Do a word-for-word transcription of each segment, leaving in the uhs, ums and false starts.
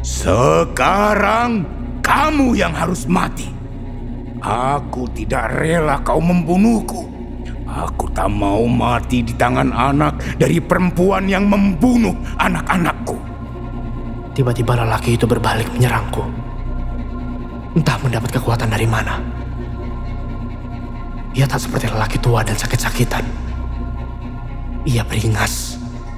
Sekarang kamu yang harus mati. Aku tidak rela kau membunuhku. Aku tak mau mati di tangan anak dari perempuan yang membunuh anak-anakku. Tiba-tiba lelaki itu berbalik menyerangku. Entah mendapat kekuatan dari mana. Ia tak seperti lelaki tua dan sakit-sakitan. Ia beringas.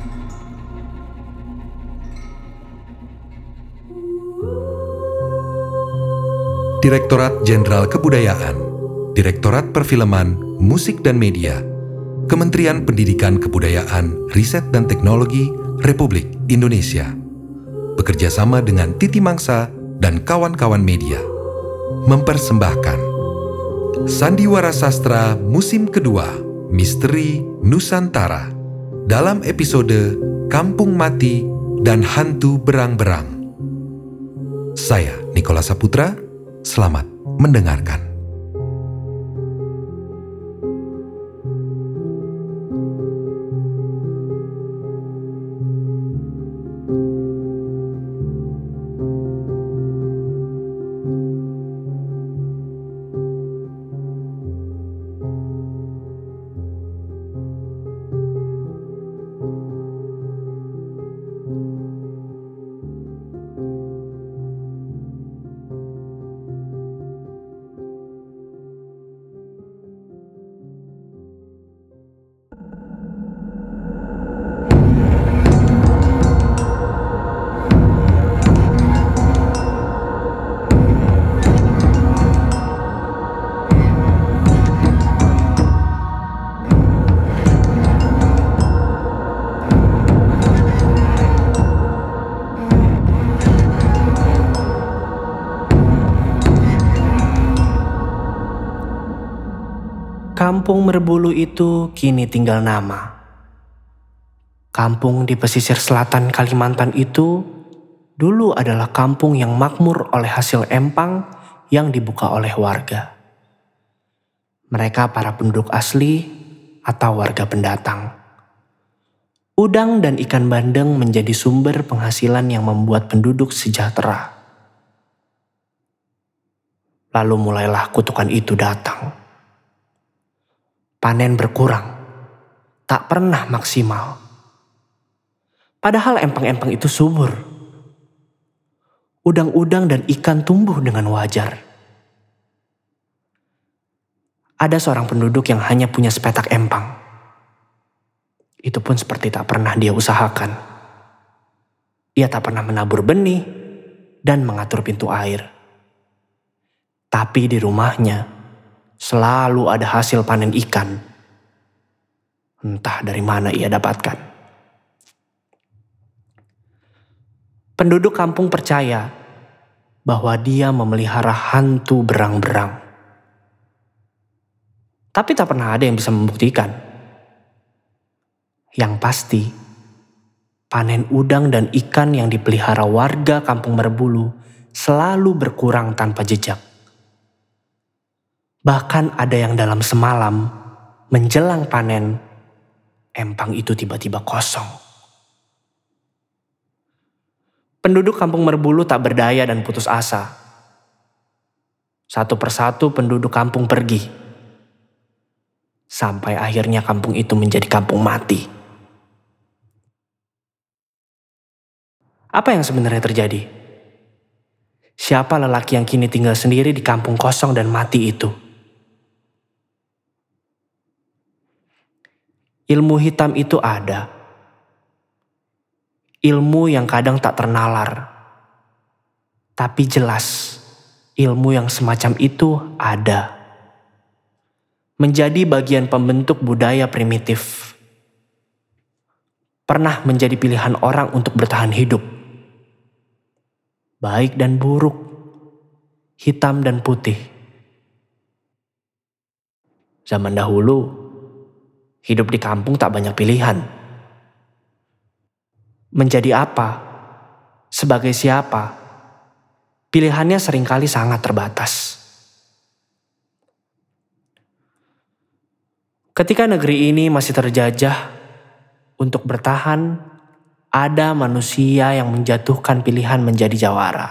Direktorat Jenderal Kebudayaan, Direktorat Perfilman, Musik dan Media, Kementerian Pendidikan Kebudayaan, Riset dan Teknologi Republik Indonesia, bekerja sama dengan Titi Mangsa dan kawan-kawan media, mempersembahkan Sandiwara Sastra Musim Kedua, Misteri Nusantara, dalam episode Kampung Mati dan Hantu Berang-Berang. Saya, Nikola Saputra, selamat mendengarkan. Kampung Merbulu itu kini tinggal nama. Kampung di pesisir selatan Kalimantan itu dulu adalah kampung yang makmur oleh hasil empang yang dibuka oleh warga. Mereka para penduduk asli atau warga pendatang. Udang dan ikan bandeng menjadi sumber penghasilan yang membuat penduduk sejahtera. Lalu mulailah kutukan itu datang. Panen berkurang, tak pernah maksimal. Padahal empang-empang itu subur. Udang-udang dan ikan tumbuh dengan wajar. Ada seorang penduduk yang hanya punya sepetak empang. Itu pun seperti tak pernah dia usahakan. Ia tak pernah menabur benih dan mengatur pintu air. Tapi di rumahnya selalu ada hasil panen ikan. Entah dari mana ia dapatkan. Penduduk kampung percaya bahwa dia memelihara hantu berang-berang. Tapi tak pernah ada yang bisa membuktikan. Yang pasti, panen udang dan ikan yang dipelihara warga kampung Merbulu selalu berkurang tanpa jejak. Bahkan ada yang dalam semalam, menjelang panen, empang itu tiba-tiba kosong. Penduduk kampung Merbulu tak berdaya dan putus asa. Satu persatu penduduk kampung pergi. Sampai akhirnya kampung itu menjadi kampung mati. Apa yang sebenarnya terjadi? Siapa lelaki yang kini tinggal sendiri di kampung kosong dan mati itu? Ilmu hitam itu ada. Ilmu yang kadang tak ternalar. Tapi jelas, ilmu yang semacam itu ada. Menjadi bagian pembentuk budaya primitif. Pernah menjadi pilihan orang untuk bertahan hidup. Baik dan buruk, hitam dan putih. Zaman dahulu, hidup di kampung tak banyak pilihan. Menjadi apa? Sebagai siapa? Pilihannya seringkali sangat terbatas. Ketika negeri ini masih terjajah, untuk bertahan, ada manusia yang menjatuhkan pilihan menjadi jawara.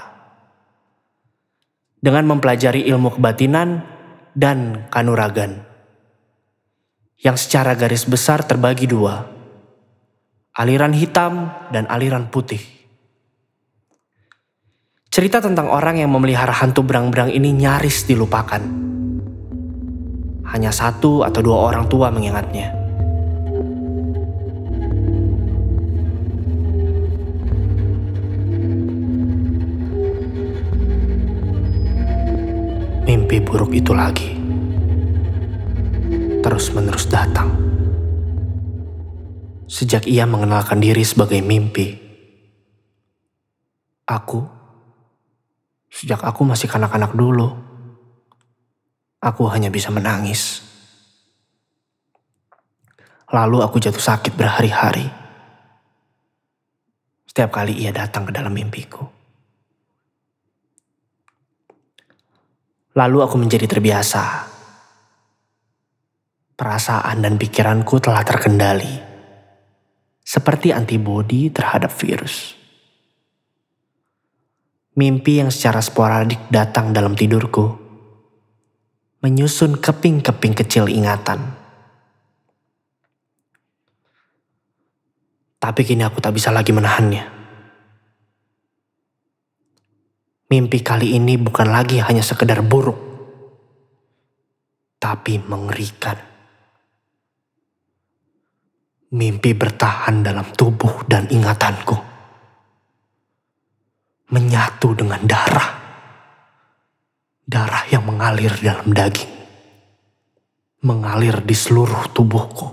Dengan mempelajari ilmu kebatinan dan kanuragan, yang secara garis besar terbagi dua, aliran hitam dan aliran putih. Cerita tentang orang yang memelihara hantu berang-berang ini nyaris dilupakan. Hanya satu atau dua orang tua mengingatnya. Mimpi buruk itu lagi terus-menerus datang. Sejak ia mengenalkan diri sebagai mimpi, aku, sejak aku masih kanak-kanak dulu, aku hanya bisa menangis. Lalu aku jatuh sakit berhari-hari. Setiap kali ia datang ke dalam mimpiku. Lalu aku menjadi terbiasa. Perasaan dan pikiranku telah terkendali, seperti antibodi terhadap virus. Mimpi yang secara sporadik datang dalam tidurku, menyusun keping-keping kecil ingatan. Tapi kini aku tak bisa lagi menahannya. Mimpi kali ini bukan lagi hanya sekedar buruk, tapi mengerikan. Mimpi bertahan dalam tubuh dan ingatanku, menyatu dengan darah. Darah yang mengalir dalam daging, mengalir di seluruh tubuhku.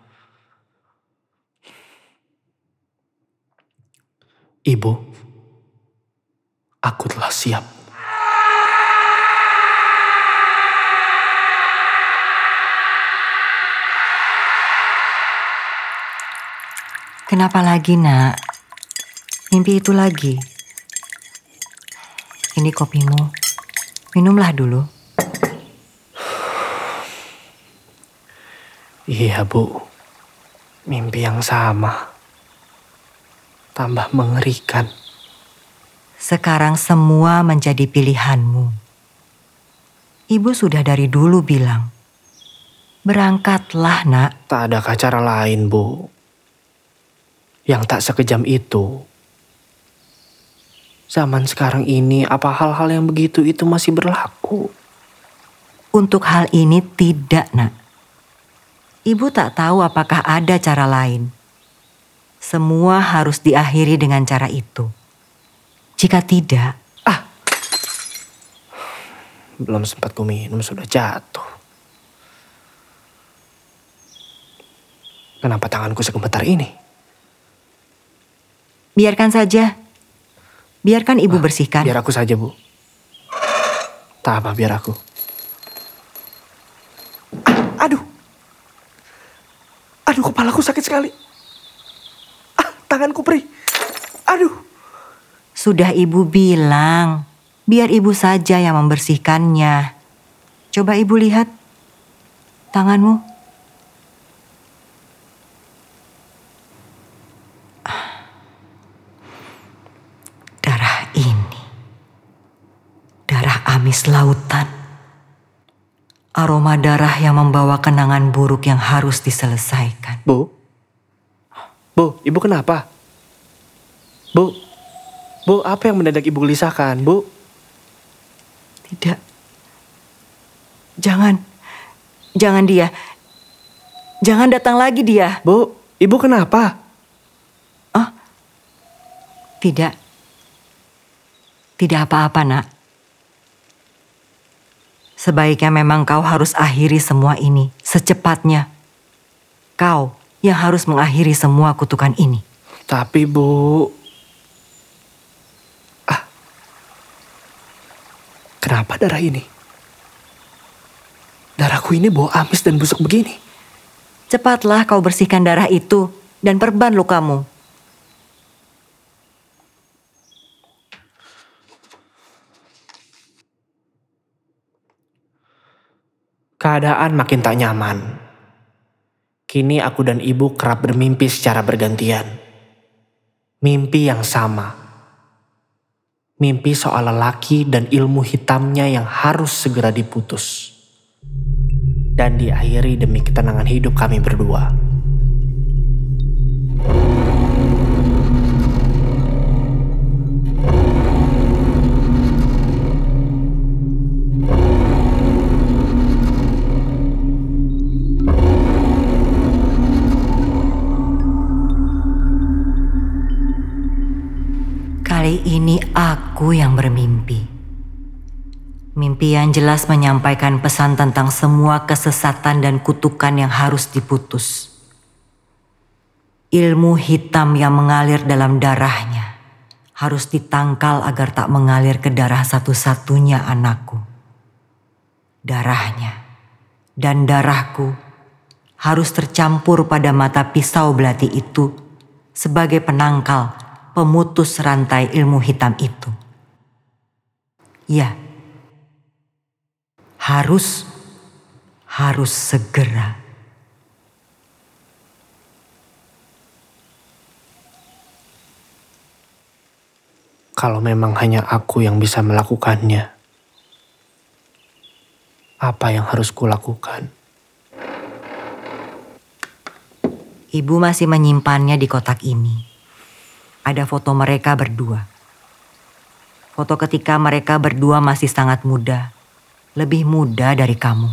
Ibu, aku telah siap. Kenapa lagi, Nak? Mimpi itu lagi. Ini kopimu. Minumlah dulu. Iya, Bu. Mimpi yang sama. Tambah mengerikan. Sekarang semua menjadi pilihanmu. Ibu sudah dari dulu bilang, berangkatlah, Nak. Tak ada cara lain, Bu. Yang tak sekejam itu. Zaman sekarang ini, apa hal-hal yang begitu itu masih berlaku? Untuk hal ini tidak, Nak. Ibu tak tahu apakah ada cara lain. Semua harus diakhiri dengan cara itu. Jika tidak, Ah, belum sempat ku minum sudah jatuh. Kenapa tanganku segemetar ini? biarkan saja. Biarkan ibu Ah, bersihkan. Biar aku saja, Bu. Tak apa, biar aku. Ah, aduh. Aduh, kepalaku sakit sekali. Ah, tanganku perih. Aduh. Sudah ibu bilang, biar ibu saja yang membersihkannya. Coba ibu lihat tanganmu. Darah ini, darah amis lautan. Aroma darah yang membawa kenangan buruk yang harus diselesaikan. Bu? Bu, ibu kenapa? Bu? Bu, apa yang mendadak ibu gelisahkan, Bu? Tidak. Jangan. Jangan dia. Jangan datang lagi dia. Bu, ibu kenapa? Ah, tidak. Tidak apa-apa, Nak. Sebaiknya memang kau harus akhiri semua ini secepatnya. Kau yang harus mengakhiri semua kutukan ini. Tapi, Bu... Ah. Kenapa darah ini? Darahku ini bau amis dan busuk begini. Cepatlah kau bersihkan darah itu dan perban lukamu. Keadaan makin tak nyaman. Kini aku dan ibu kerap bermimpi secara bergantian. Mimpi yang sama. Mimpi soal lelaki dan ilmu hitamnya yang harus segera diputus. Dan diakhiri demi ketenangan hidup kami berdua. Kali ini aku yang bermimpi. Mimpi yang jelas menyampaikan pesan tentang semua kesesatan dan kutukan yang harus diputus. Ilmu hitam yang mengalir dalam darahnya harus ditangkal agar tak mengalir ke darah satu-satunya anakku. Darahnya dan darahku harus tercampur pada mata pisau belati itu sebagai penangkal pemutus rantai ilmu hitam itu. Ya, harus, harus segera. Kalau memang hanya aku yang bisa melakukannya, apa yang harus kulakukan? Ibu masih menyimpannya di kotak ini. Ada foto mereka berdua. Foto ketika mereka berdua masih sangat muda. Lebih muda dari kamu.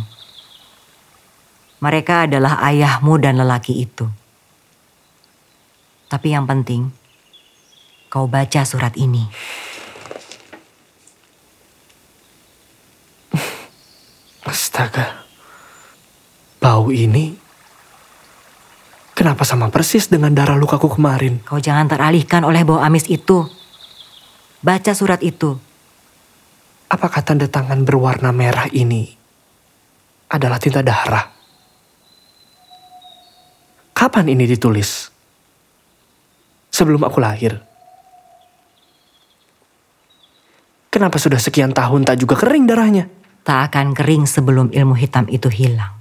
Mereka adalah ayahmu dan lelaki itu. Tapi yang penting, kau baca surat ini. Astaga. Bau ini kenapa sama persis dengan darah lukaku kemarin? Kau jangan teralihkan oleh bau amis itu. Baca surat itu. Apakah tanda tangan berwarna merah ini adalah tinta darah? Kapan ini ditulis? Sebelum aku lahir. Kenapa sudah sekian tahun tak juga kering darahnya? Tak akan kering sebelum ilmu hitam itu hilang.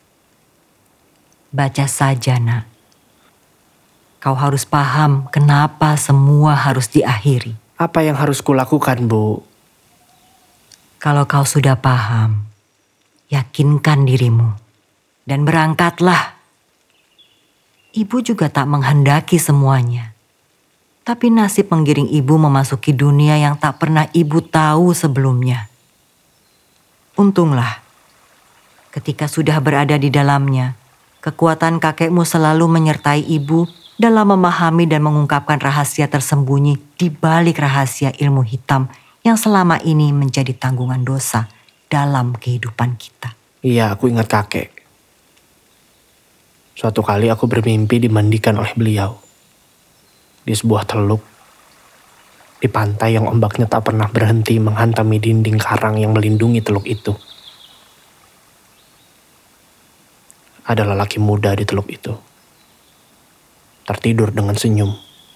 Baca saja, nak. Kau harus paham kenapa semua harus diakhiri. Apa yang harus kulakukan, Bu? Kalau kau sudah paham, yakinkan dirimu dan berangkatlah. Ibu juga tak menghendaki semuanya. Tapi nasib menggiring ibu memasuki dunia yang tak pernah ibu tahu sebelumnya. Untunglah, ketika sudah berada di dalamnya, kekuatan kakekmu selalu menyertai ibu dalam memahami dan mengungkapkan rahasia tersembunyi di balik rahasia ilmu hitam yang selama ini menjadi tanggungan dosa dalam kehidupan kita. Iya, aku ingat kakek. Suatu kali aku bermimpi dimandikan oleh beliau. Di sebuah teluk. Di pantai yang ombaknya tak pernah berhenti menghantami dinding karang yang melindungi teluk itu. Ada lelaki muda di teluk itu. Tertidur dengan senyum.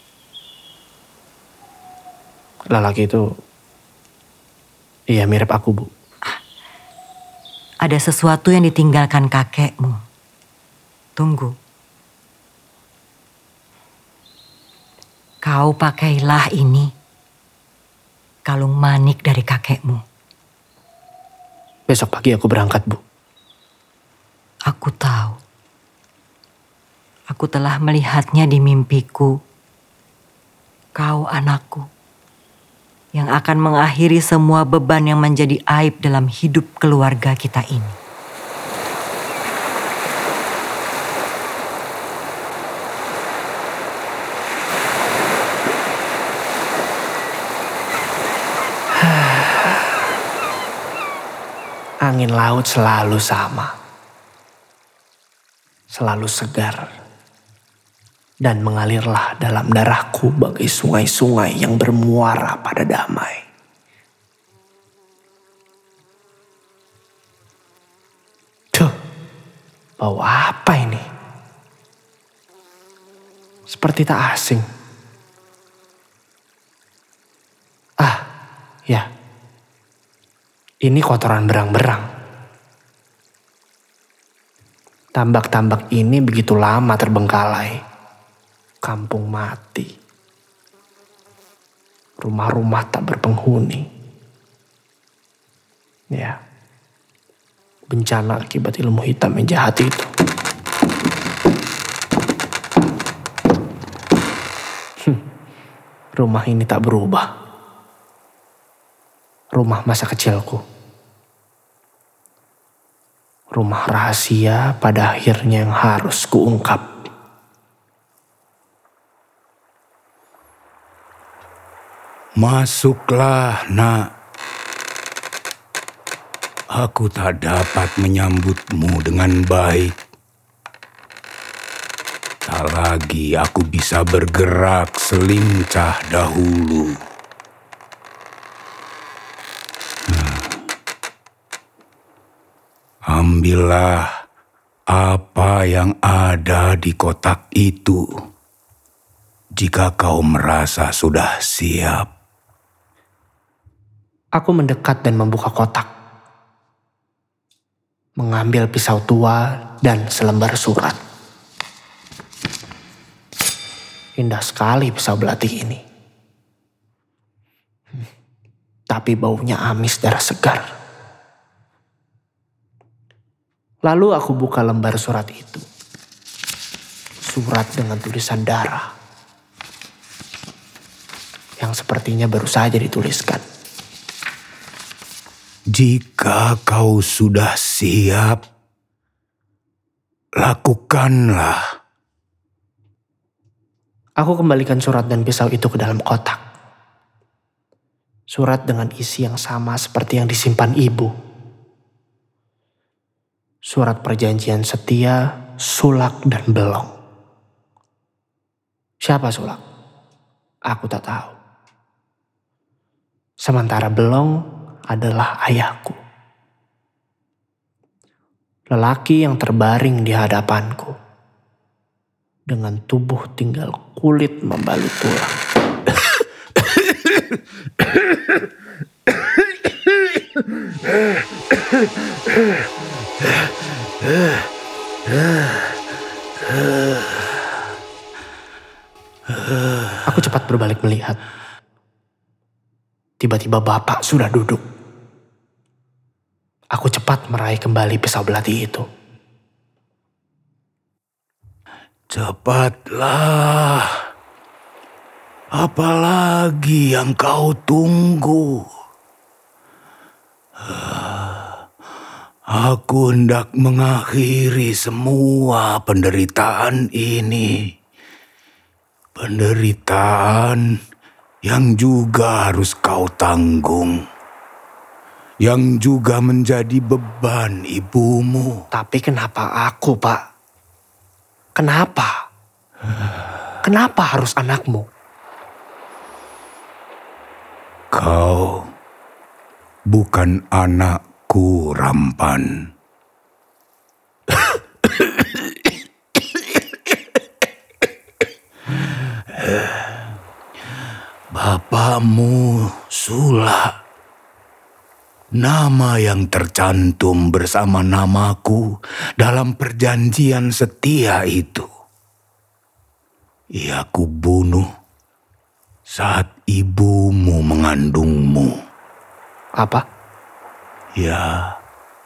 Lelaki itu, iya mirip aku, Bu. Ada sesuatu yang ditinggalkan kakekmu. Tunggu. Kau pakailah ini. Kalung manik dari kakekmu. Besok pagi aku berangkat, Bu. Aku tahu. Aku telah melihatnya di mimpiku. Kau anakku. Yang akan mengakhiri semua beban yang menjadi aib dalam hidup keluarga kita ini. Angin laut selalu sama. Selalu segar. Dan mengalirlah dalam darahku bagai sungai-sungai yang bermuara pada damai. Tuh, bau apa ini? Seperti tak asing. Ah, ya. Ini kotoran berang-berang. Tambak-tambak ini begitu lama terbengkalai. Kampung mati. rumah-rumah tak berpenghuni. Ya, bencana akibat ilmu hitam yang jahat itu. Hmm, rumah ini tak berubah. Rumah masa kecilku. Rumah rahasia pada akhirnya yang harus kuungkap. Masuklah, nak. Aku tak dapat menyambutmu dengan baik. Tak lagi aku bisa bergerak selincah dahulu. Hmm. Ambillah apa yang ada di kotak itu. Jika kau merasa sudah siap. Aku mendekat dan membuka kotak. Mengambil pisau tua dan selembar surat. Indah sekali pisau belati ini. Tapi baunya amis darah segar. Lalu aku buka lembar surat itu. Surat dengan tulisan darah. Yang sepertinya baru saja dituliskan. Jika kau sudah siap, lakukanlah. Aku kembalikan surat dan pisau itu ke dalam kotak. Surat dengan isi yang sama seperti yang disimpan ibu. Surat perjanjian setia, Sulak dan Belong. Siapa Sulak? Aku tak tahu. Sementara Belong adalah ayahku. Lelaki yang terbaring di hadapanku. Dengan tubuh tinggal kulit membalut tulang. Aku cepat berbalik melihat. Tiba-tiba bapak sudah duduk. Aku cepat meraih kembali pisau belati itu. Cepatlah. Apalagi yang kau tunggu? Aku hendak mengakhiri semua penderitaan ini. Penderitaan yang juga harus kau tanggung. Yang juga menjadi beban ibumu. Tapi kenapa aku, Pak? Kenapa? Kenapa harus anakmu? Kau bukan anakku, Rampan. Bapakmu Sulak. Nama yang tercantum bersama namaku dalam perjanjian setia itu. Ia kubunuh saat ibumu mengandungmu. Apa? Ya,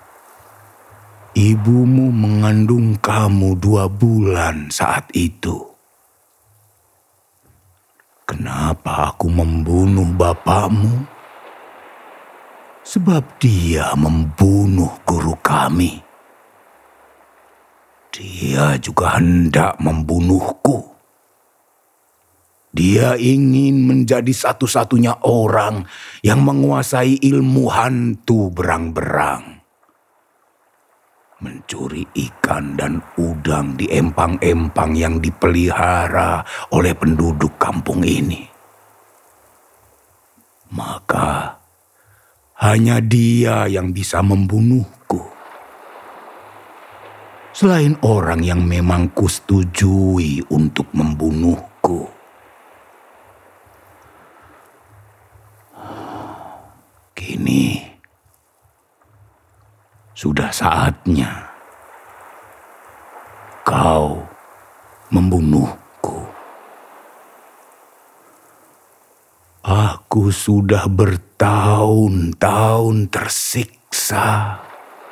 ibumu mengandung kamu dua bulan saat itu. Kenapa aku membunuh bapakmu? Sebab dia membunuh guru kami. Dia juga hendak membunuhku. Dia ingin menjadi satu-satunya orang yang menguasai ilmu hantu berang-berang. Mencuri ikan dan udang di empang-empang yang dipelihara oleh penduduk kampung ini. Maka hanya dia yang bisa membunuhku. Selain orang yang memang kusetujui untuk membunuhku. Kini sudah saatnya kau membunuhku. Aku Aku sudah bertahun-tahun tersiksa.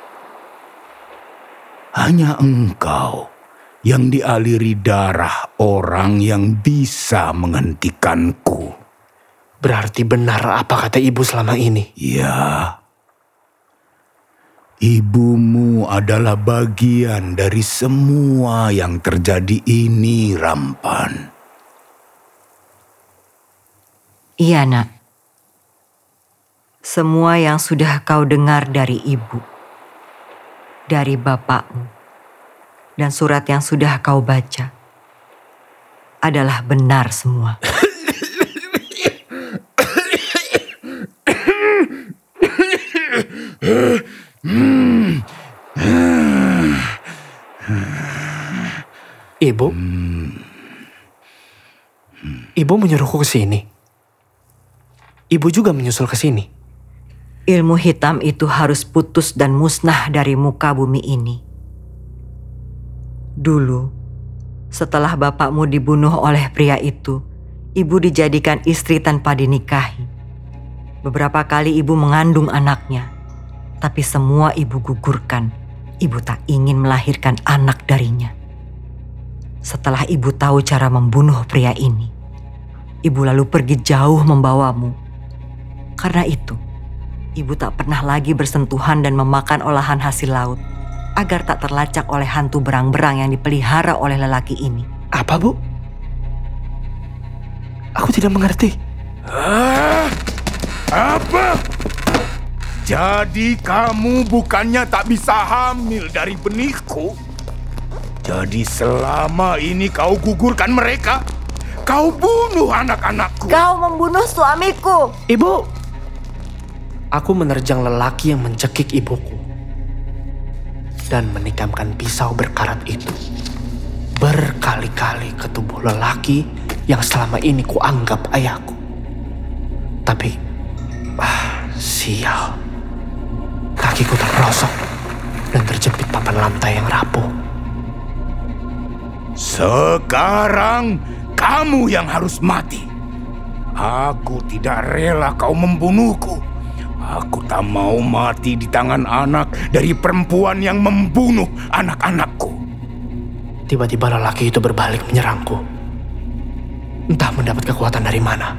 Hanya engkau yang dialiri darah orang yang bisa menghentikanku. Berarti benar apa kata ibu selama ini? Ya, ibumu adalah bagian dari semua yang terjadi ini, Rampan. Iya, Nak. Semua yang sudah kau dengar dari ibu, dari bapakmu, dan surat yang sudah kau baca adalah benar semua. Ibu? Ibu menyuruhku ke sini. Ibu juga menyusul ke sini. Ilmu hitam itu harus putus dan musnah dari muka bumi ini. Dulu, setelah bapakmu dibunuh oleh pria itu, ibu dijadikan istri tanpa dinikahi. Beberapa kali ibu mengandung anaknya, tapi semua ibu gugurkan. Ibu tak ingin melahirkan anak darinya. Setelah ibu tahu cara membunuh pria ini, ibu lalu pergi jauh membawamu. Karena itu, ibu tak pernah lagi bersentuhan dan memakan olahan hasil laut agar tak terlacak oleh hantu berang-berang yang dipelihara oleh lelaki ini. Apa, Bu? Aku tidak mengerti. Hah? Apa? Jadi kamu bukannya tak bisa hamil dari benihku? Jadi selama ini kau gugurkan mereka? Kau bunuh anak-anakku? Kau membunuh suamiku! Ibu! Aku menerjang lelaki yang mencekik ibuku dan menikamkan pisau berkarat itu berkali-kali ke tubuh lelaki yang selama ini kuanggap ayahku. Tapi, ah, sial. Kakiku terperosok dan terjepit papan lantai yang rapuh. Sekarang kamu yang harus mati. Aku tidak rela kau membunuhku. Aku tak mau mati di tangan anak dari perempuan yang membunuh anak-anakku. Tiba-tiba lelaki itu berbalik menyerangku. Entah mendapat kekuatan dari mana.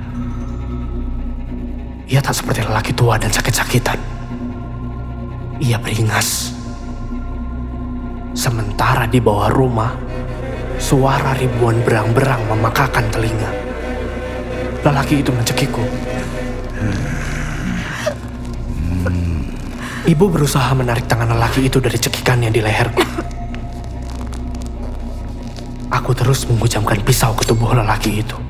Ia tak seperti lelaki tua dan sakit-sakitan. Ia beringas. Sementara di bawah rumah, suara ribuan berang-berang memakakan telinga. Lelaki itu mencekikku. Ibu berusaha menarik tangan lelaki itu dari cekikannya di leherku. Aku terus menghujamkan pisau ke tubuh lelaki itu.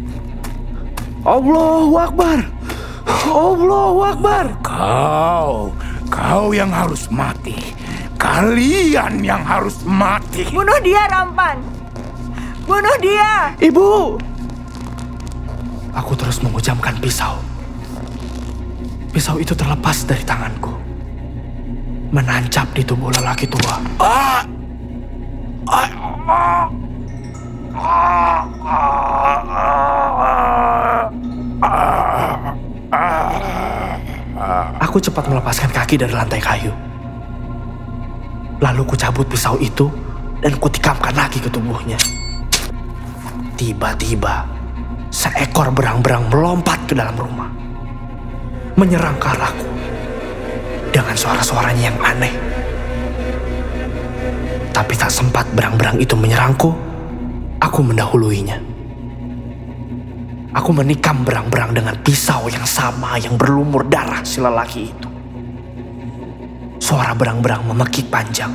Allahu Akbar! Allahu Akbar! Kau, kau yang harus mati. Kalian yang harus mati. Bunuh dia, Rampan! Bunuh dia! Ibu! Aku terus menghujamkan pisau. Pisau itu terlepas dari tanganku, menancap di tubuh lelaki tua. Ah! Ah! Ah! Aku cepat melepaskan kaki dari lantai kayu. Lalu kucabut pisau itu dan kutikamkan lagi ke tubuhnya. Tiba-tiba, seekor berang-berang melompat ke dalam rumah, menyerang ke arahku dengan suara-suaranya yang aneh. Tapi tak sempat berang-berang itu menyerangku, aku mendahuluinya. Aku menikam berang-berang dengan pisau yang sama yang berlumur darah si lelaki itu. Suara berang-berang memekik panjang,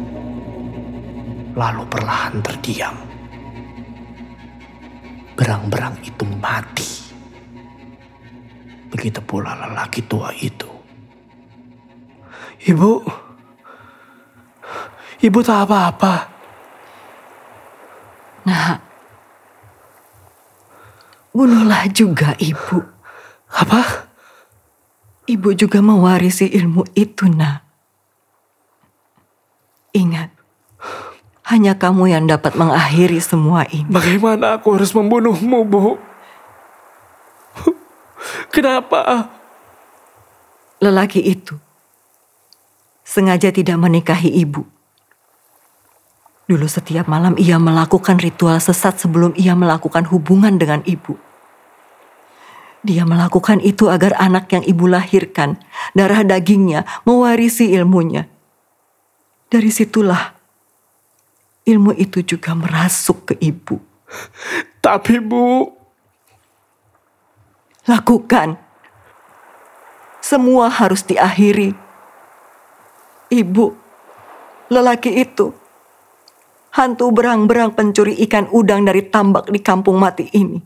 lalu perlahan terdiam. Berang-berang itu mati. Begitu pula lelaki tua itu. Ibu, ibu tak apa-apa. Nah, bunuhlah juga ibu. Apa? Ibu juga mewarisi ilmu itu, Nak. Ingat, hanya kamu yang dapat mengakhiri semua ini. Bagaimana aku harus membunuhmu, Bu? Kenapa? Lelaki itu sengaja tidak menikahi ibu. Dulu setiap malam ia melakukan ritual sesat sebelum ia melakukan hubungan dengan ibu. Dia melakukan itu agar anak yang ibu lahirkan, darah dagingnya, mewarisi ilmunya. Dari situlah ilmu itu juga merasuk ke ibu. Tapi Bu... Lakukan. Semua harus diakhiri. Ibu, lelaki itu, hantu berang-berang pencuri ikan udang dari tambak di kampung mati ini.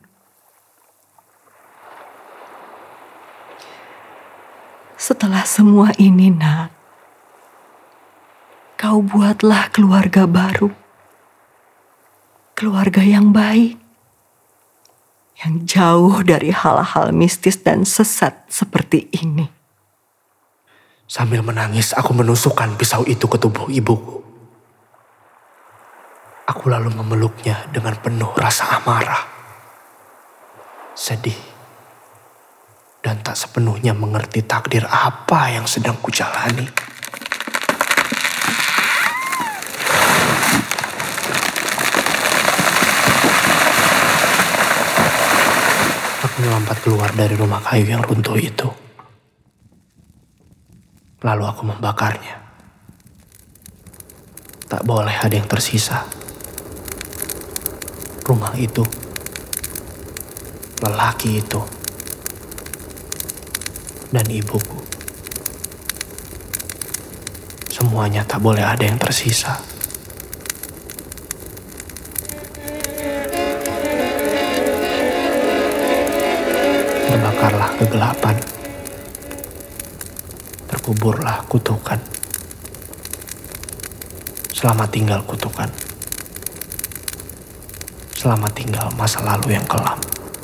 Setelah semua ini, Nak, kau buatlah keluarga baru. Keluarga yang baik. Yang jauh dari hal-hal mistis dan sesat seperti ini. Sambil menangis, aku menusukkan pisau itu ke tubuh ibuku. Aku lalu memeluknya dengan penuh rasa amarah, sedih, dan tak sepenuhnya mengerti takdir apa yang sedang kujalani. Aku melompat keluar dari rumah kayu yang runtuh itu. Lalu aku membakarnya. Tak boleh ada yang tersisa. Rumah itu, lelaki itu, dan ibuku. Semuanya tak boleh ada yang tersisa. Terbakarlah kegelapan. Terkuburlah kutukan. Selamat tinggal kutukan. Selamat tinggal masa lalu yang kelam.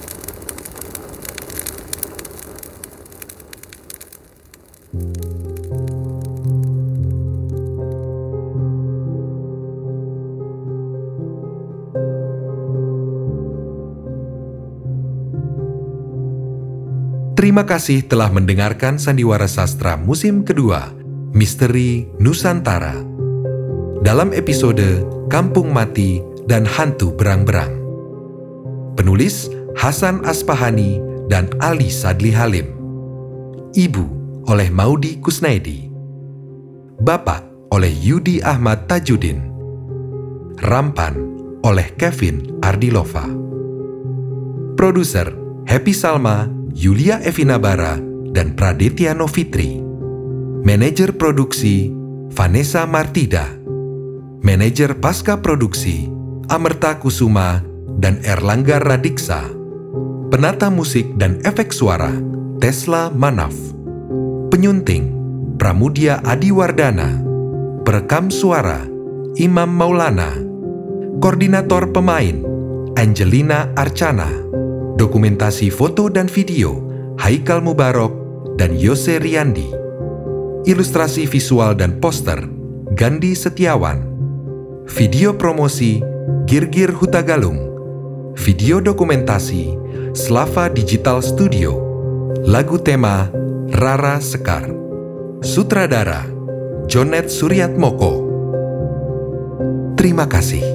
Terima kasih telah mendengarkan Sandiwara Sastra musim kedua, Misteri Nusantara. Dalam episode Kampung Mati dan Hantu Berang-Berang. Penulis Hasan Aspahani dan Ali Sadli Halim. Ibu oleh Maudi Kusnaidi. Bapak oleh Yudi Ahmad Tajudin. Rampan oleh Kevin Ardilova. Produser Happy Salma, Yulia Evina Bara, dan Praditya Novitri. Manajer produksi Vanessa Martida. Manajer pasca produksi Amerta Kusuma dan Erlangga Radiksa. Penata musik dan efek suara Tesla Manaf. Penyunting Pramudia Adiwardana. Perekam suara Imam Maulana. Koordinator pemain Angelina Archana. Dokumentasi foto dan video Haikal Mubarok dan Yose Riyandi. Ilustrasi visual dan poster Gandhi Setiawan. Video promosi Girgir Hutagalung. Video dokumentasi Slava Digital Studio. Lagu tema Rara Sekar. Sutradara Jonet Suryatmoko. Terima kasih.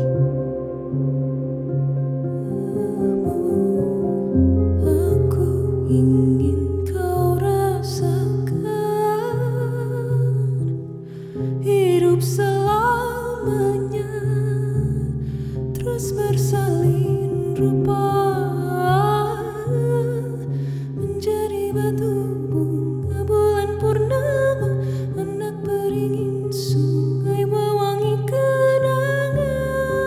Ingin kau rasakan hidup selamanya, terus bersalin rupa menjadi batu bunga bulan purnama, anak beringin sungai pewangi kenangan.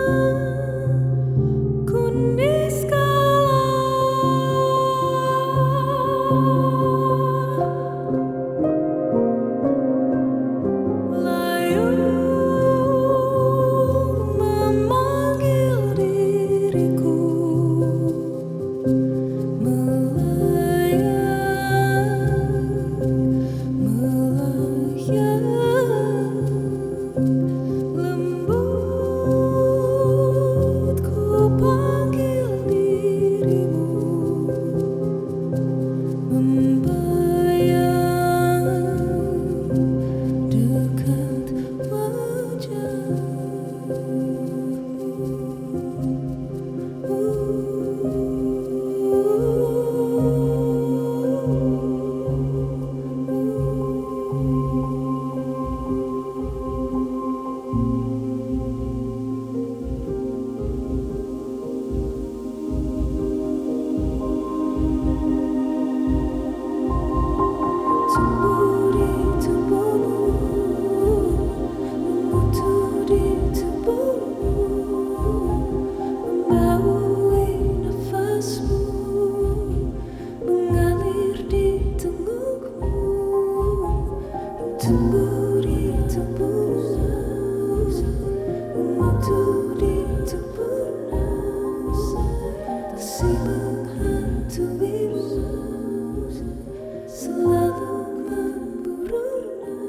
masih menghantuimu, selalu memburumu.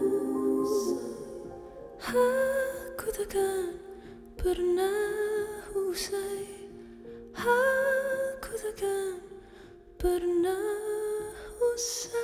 Aku takkan pernah usai, aku takkan pernah usai.